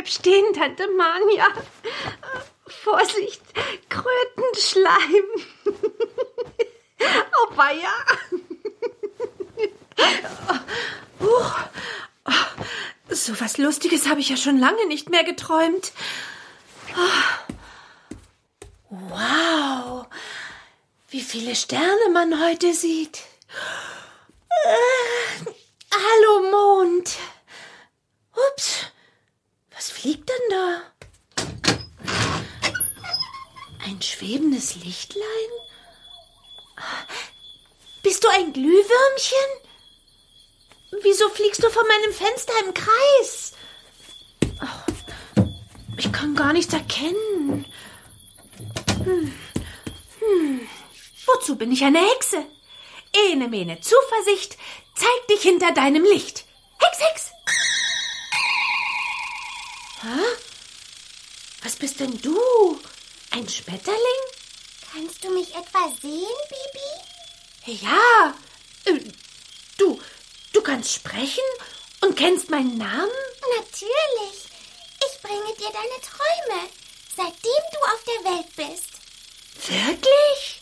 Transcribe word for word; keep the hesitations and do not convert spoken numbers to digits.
Bleib stehen, Tante Manja. Vorsicht, Krötenschleim. Oh, weia. Uh, so was Lustiges habe ich ja schon lange nicht mehr geträumt. Wow, wie viele Sterne man heute sieht. Äh, hallo Mond. Ups, was fliegt denn da? Ein schwebendes Lichtlein? Bist du ein Glühwürmchen? Wieso fliegst du vor meinem Fenster im Kreis? Oh, ich kann gar nichts erkennen. Hm. Hm. Wozu bin ich eine Hexe? Ene, mene, Zuversicht, zeig dich hinter deinem Licht. Hex, Hex! Hä? Was bist denn du? Ein Schmetterling? Kannst du mich etwa sehen, Bibi? Ja, äh, du, du kannst sprechen und kennst meinen Namen? Natürlich. Ich bringe dir deine Träume, seitdem du auf der Welt bist. Wirklich?